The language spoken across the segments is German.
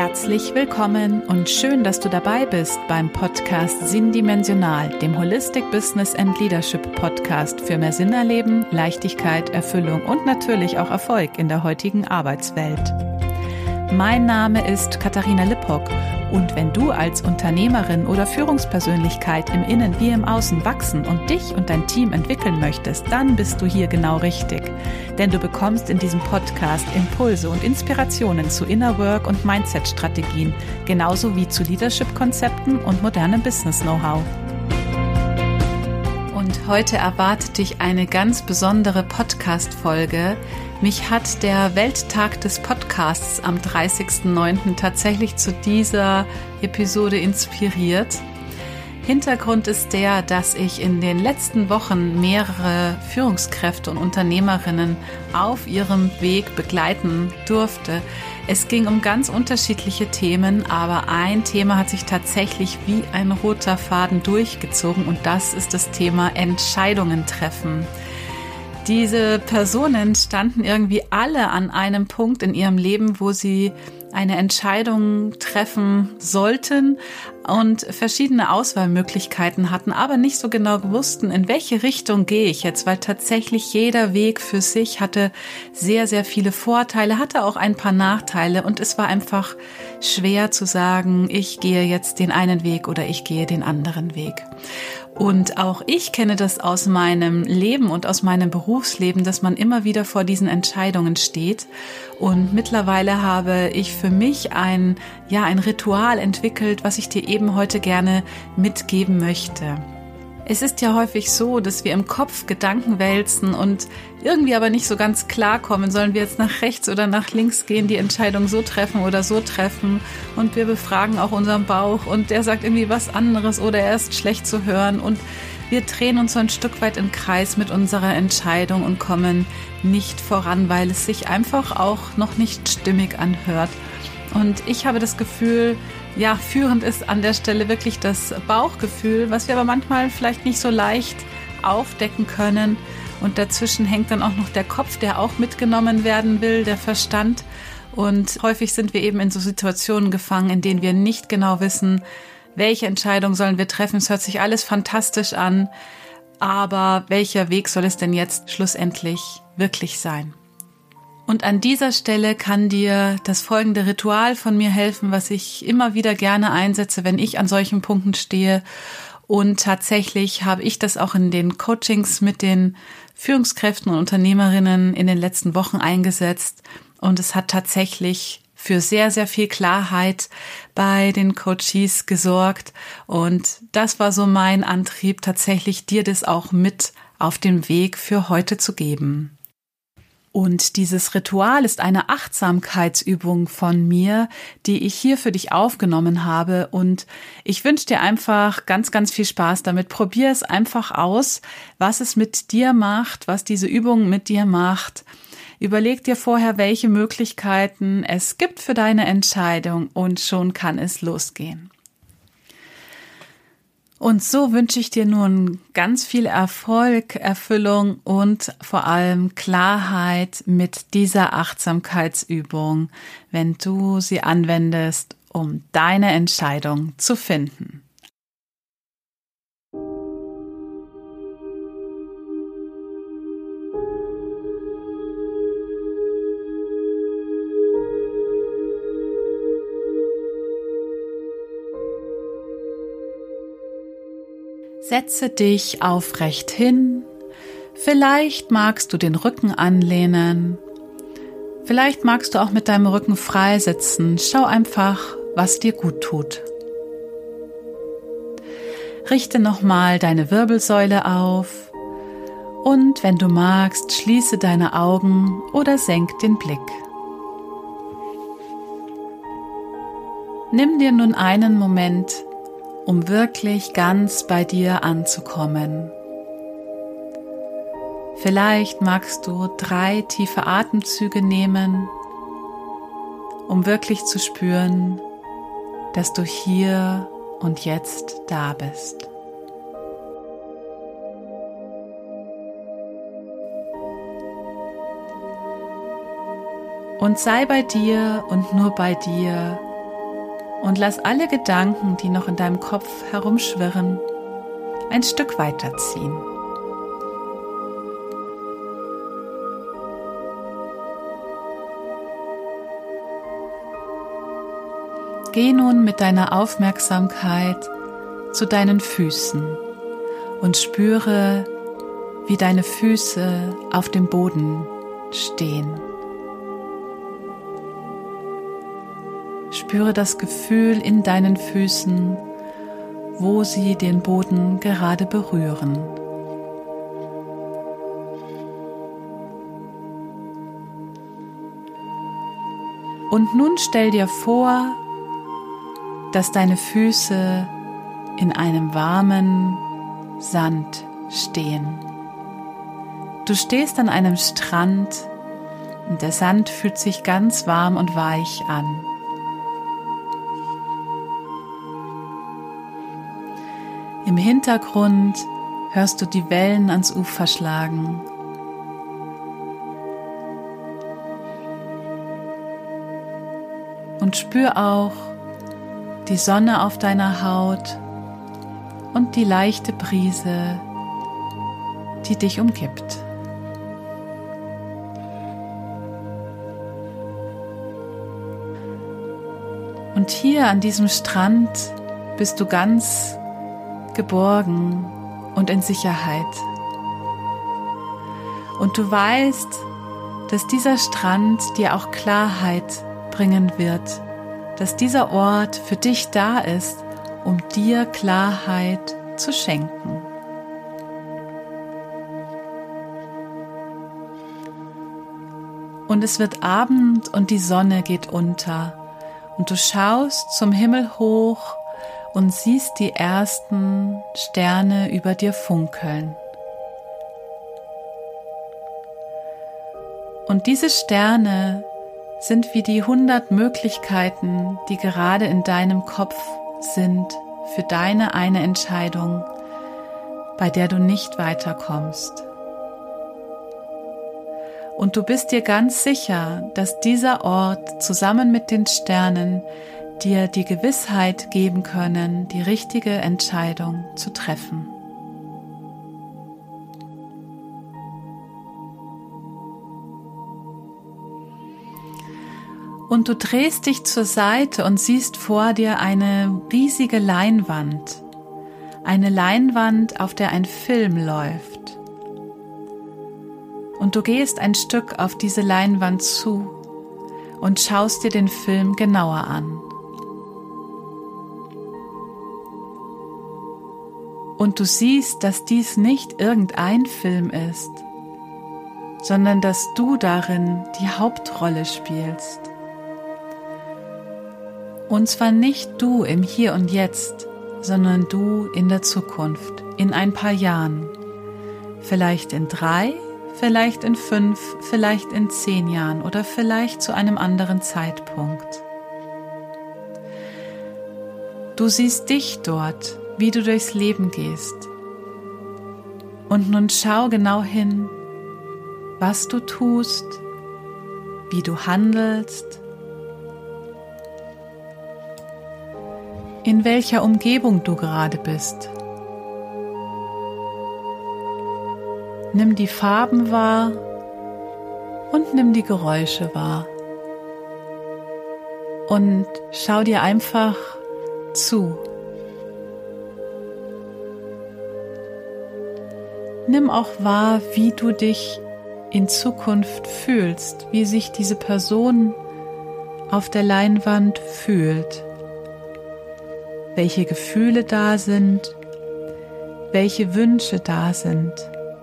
Herzlich willkommen und schön, dass du dabei bist beim Podcast Sinndimensional, dem Holistic Business and Leadership Podcast für mehr Sinn erleben, Leichtigkeit, Erfüllung und natürlich auch Erfolg in der heutigen Arbeitswelt. Mein Name ist Katharina Lippock und wenn du als Unternehmerin oder Führungspersönlichkeit im Innen wie im Außen wachsen und dich und dein Team entwickeln möchtest, dann bist du hier genau richtig. Denn du bekommst in diesem Podcast Impulse und Inspirationen zu Inner Work und Mindset-Strategien, genauso wie zu Leadership-Konzepten und modernem Business-Know-how. Und heute erwartet dich eine ganz besondere Podcast-Folge. Mich hat der Welttag des Podcasts am 30.09. tatsächlich zu dieser Episode inspiriert. Hintergrund ist der, dass ich in den letzten Wochen mehrere Führungskräfte und Unternehmerinnen auf ihrem Weg begleiten durfte. Es ging um ganz unterschiedliche Themen, aber ein Thema hat sich tatsächlich wie ein roter Faden durchgezogen und das ist das Thema Entscheidungen treffen. Diese Personen standen irgendwie alle an einem Punkt in ihrem Leben, wo sie eine Entscheidung treffen sollten und verschiedene Auswahlmöglichkeiten hatten, aber nicht so genau wussten, in welche Richtung gehe ich jetzt, weil tatsächlich jeder Weg für sich hatte sehr, sehr viele Vorteile, hatte auch ein paar Nachteile und es war einfach schwer zu sagen, ich gehe jetzt den einen Weg oder ich gehe den anderen Weg. Und auch ich kenne das aus meinem Leben und aus meinem Berufsleben, dass man immer wieder vor diesen Entscheidungen steht. Und mittlerweile habe ich für mich ein Ritual entwickelt, was ich dir eben heute gerne mitgeben möchte. Es ist ja häufig so, dass wir im Kopf Gedanken wälzen und irgendwie aber nicht so ganz klarkommen, sollen wir jetzt nach rechts oder nach links gehen, die Entscheidung so treffen oder so treffen und wir befragen auch unseren Bauch und der sagt irgendwie was anderes oder er ist schlecht zu hören und wir drehen uns so ein Stück weit im Kreis mit unserer Entscheidung und kommen nicht voran, weil es sich einfach auch noch nicht stimmig anhört. Und ich habe das Gefühl, führend ist an der Stelle wirklich das Bauchgefühl, was wir aber manchmal vielleicht nicht so leicht aufdecken können. Und dazwischen hängt dann auch noch der Kopf, der auch mitgenommen werden will, der Verstand. Und häufig sind wir eben in so Situationen gefangen, in denen wir nicht genau wissen, welche Entscheidung sollen wir treffen. Es hört sich alles fantastisch an, aber welcher Weg soll es denn jetzt schlussendlich wirklich sein? Und an dieser Stelle kann dir das folgende Ritual von mir helfen, was ich immer wieder gerne einsetze, wenn ich an solchen Punkten stehe. Und tatsächlich habe ich das auch in den Coachings mit den Führungskräften und Unternehmerinnen in den letzten Wochen eingesetzt. Und es hat tatsächlich für sehr, sehr viel Klarheit bei den Coaches gesorgt. Und das war so mein Antrieb, tatsächlich dir das auch mit auf den Weg für heute zu geben. Und dieses Ritual ist eine Achtsamkeitsübung von mir, die ich hier für dich aufgenommen habe. Und ich wünsche dir einfach ganz, ganz viel Spaß damit. Probier es einfach aus, was es mit dir macht, was diese Übung mit dir macht. Überleg dir vorher, welche Möglichkeiten es gibt für deine Entscheidung und schon kann es losgehen. Und so wünsche ich dir nun ganz viel Erfolg, Erfüllung und vor allem Klarheit mit dieser Achtsamkeitsübung, wenn du sie anwendest, um deine Entscheidung zu finden. Setze dich aufrecht hin, vielleicht magst du den Rücken anlehnen, vielleicht magst du auch mit deinem Rücken frei sitzen, schau einfach, was dir gut tut. Richte nochmal deine Wirbelsäule auf und wenn du magst, schließe deine Augen oder senk den Blick. Nimm dir nun einen Moment, um wirklich ganz bei dir anzukommen. Vielleicht magst du 3 tiefe Atemzüge nehmen, um wirklich zu spüren, dass du hier und jetzt da bist. Und sei bei dir und nur bei dir, und lass alle Gedanken, die noch in deinem Kopf herumschwirren, ein Stück weiterziehen. Geh nun mit deiner Aufmerksamkeit zu deinen Füßen und spüre, wie deine Füße auf dem Boden stehen. Spüre das Gefühl in deinen Füßen, wo sie den Boden gerade berühren. Und nun stell dir vor, dass deine Füße in einem warmen Sand stehen. Du stehst an einem Strand und der Sand fühlt sich ganz warm und weich an. Im Hintergrund hörst du die Wellen ans Ufer schlagen. Und spür auch die Sonne auf deiner Haut und die leichte Brise, die dich umgibt. Und hier an diesem Strand bist du ganz geborgen und in Sicherheit. Und du weißt, dass dieser Strand dir auch Klarheit bringen wird, dass dieser Ort für dich da ist, um dir Klarheit zu schenken. Und es wird Abend und die Sonne geht unter und du schaust zum Himmel hoch und siehst die ersten Sterne über dir funkeln. Und diese Sterne sind wie die 100 Möglichkeiten, die gerade in deinem Kopf sind für deine eine Entscheidung, bei der du nicht weiterkommst. Und du bist dir ganz sicher, dass dieser Ort zusammen mit den Sternen dir die Gewissheit geben können, die richtige Entscheidung zu treffen. Und du drehst dich zur Seite und siehst vor dir eine riesige Leinwand. Eine Leinwand, auf der ein Film läuft. Und du gehst ein Stück auf diese Leinwand zu und schaust dir den Film genauer an. Und du siehst, dass dies nicht irgendein Film ist, sondern dass du darin die Hauptrolle spielst. Und zwar nicht du im Hier und Jetzt, sondern du in der Zukunft, in ein paar Jahren. Vielleicht in 3, vielleicht in 5, vielleicht in 10 Jahren oder vielleicht zu einem anderen Zeitpunkt. Du siehst dich dort, wie du durchs Leben gehst. Und nun schau genau hin, was du tust, wie du handelst, in welcher Umgebung du gerade bist. Nimm die Farben wahr und nimm die Geräusche wahr. Und schau dir einfach zu. Nimm auch wahr, wie du dich in Zukunft fühlst, wie sich diese Person auf der Leinwand fühlt, welche Gefühle da sind, welche Wünsche da sind.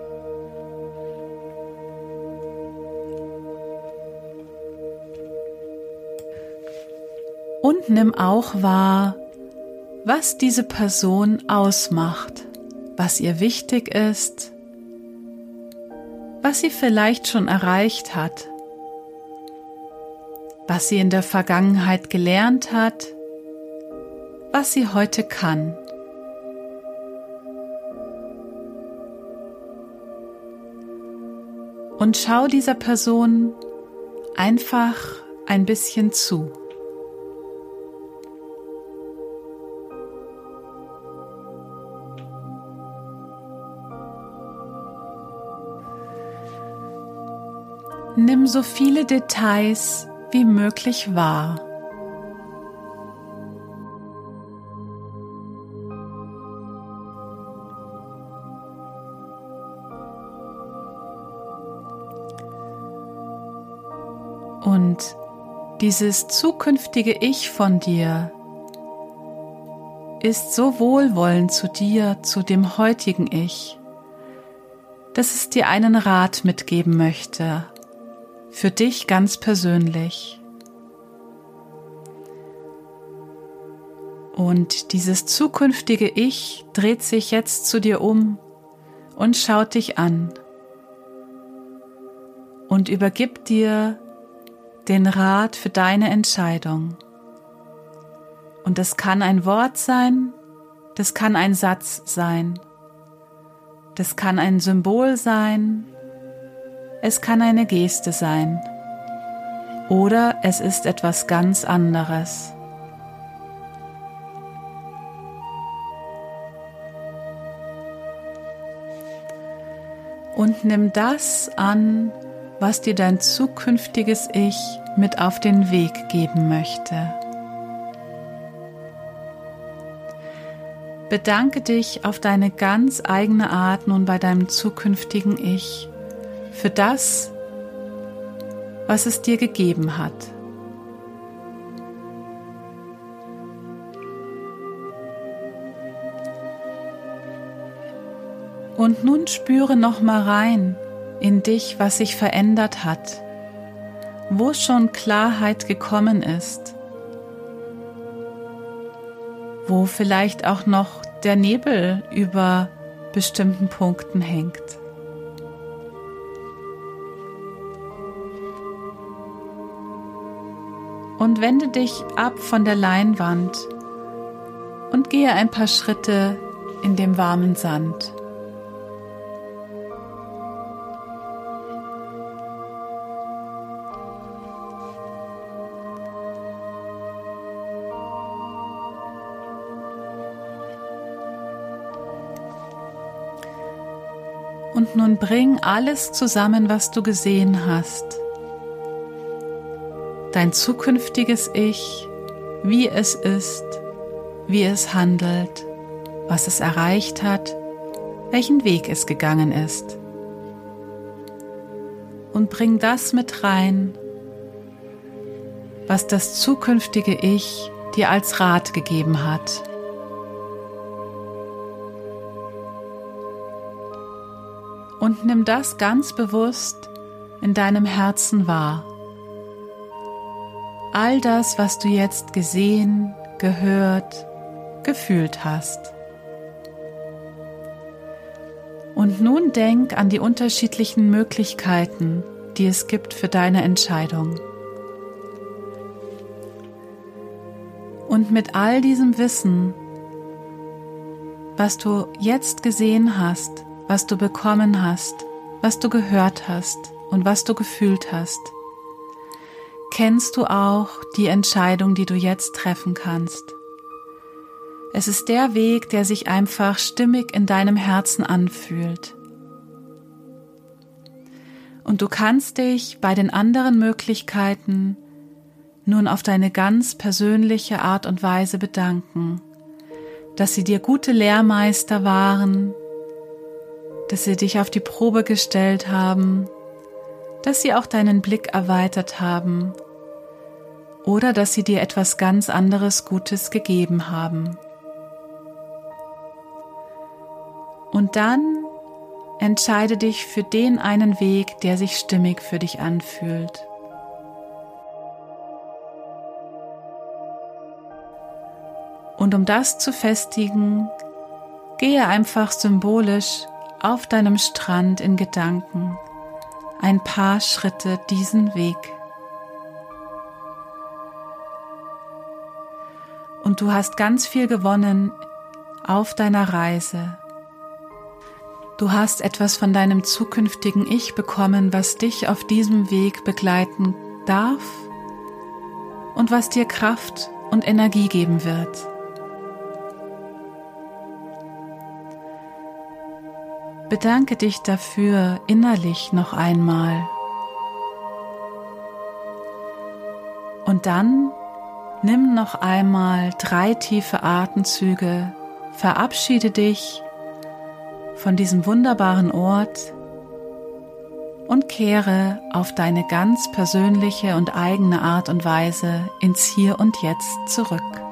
Und nimm auch wahr, was diese Person ausmacht, was ihr wichtig ist, was sie vielleicht schon erreicht hat, was sie in der Vergangenheit gelernt hat, was sie heute kann. Und schau dieser Person einfach ein bisschen zu. Nimm so viele Details wie möglich wahr. Und dieses zukünftige Ich von dir ist so wohlwollend zu dir, zu dem heutigen Ich, dass es dir einen Rat mitgeben möchte, für dich ganz persönlich. Und dieses zukünftige Ich dreht sich jetzt zu dir um und schaut dich an und übergibt dir den Rat für deine Entscheidung. Und das kann ein Wort sein, das kann ein Satz sein, das kann ein Symbol sein, es kann eine Geste sein oder es ist etwas ganz anderes. Und nimm das an, was dir dein zukünftiges Ich mit auf den Weg geben möchte. Bedanke dich auf deine ganz eigene Art nun bei deinem zukünftigen Ich für das, was es dir gegeben hat. Und nun spüre noch mal rein in dich, was sich verändert hat, wo schon Klarheit gekommen ist, wo vielleicht auch noch der Nebel über bestimmten Punkten hängt. Und wende dich ab von der Leinwand und gehe ein paar Schritte in dem warmen Sand. Und nun bring alles zusammen, was du gesehen hast. Dein zukünftiges Ich, wie es ist, wie es handelt, was es erreicht hat, welchen Weg es gegangen ist. Und bring das mit rein, was das zukünftige Ich dir als Rat gegeben hat. Und nimm das ganz bewusst in deinem Herzen wahr. All das, was du jetzt gesehen, gehört, gefühlt hast. Und nun denk an die unterschiedlichen Möglichkeiten, die es gibt für deine Entscheidung. Und mit all diesem Wissen, was du jetzt gesehen hast, was du bekommen hast, was du gehört hast und was du gefühlt hast, kennst du auch die Entscheidung, die du jetzt treffen kannst. Es ist der Weg, der sich einfach stimmig in deinem Herzen anfühlt. Und du kannst dich bei den anderen Möglichkeiten nun auf deine ganz persönliche Art und Weise bedanken, dass sie dir gute Lehrmeister waren, dass sie dich auf die Probe gestellt haben, dass sie auch deinen Blick erweitert haben oder dass sie dir etwas ganz anderes Gutes gegeben haben. Und dann entscheide dich für den einen Weg, der sich stimmig für dich anfühlt. Und um das zu festigen, gehe einfach symbolisch auf deinem Strand in Gedanken ein paar Schritte diesen Weg. Und du hast ganz viel gewonnen auf deiner Reise. Du hast etwas von deinem zukünftigen Ich bekommen, was dich auf diesem Weg begleiten darf und was dir Kraft und Energie geben wird. Bedanke dich dafür innerlich noch einmal Und dann nimm noch einmal 3 tiefe Atemzüge, verabschiede dich von diesem wunderbaren Ort und kehre auf deine ganz persönliche und eigene Art und Weise ins Hier und Jetzt zurück.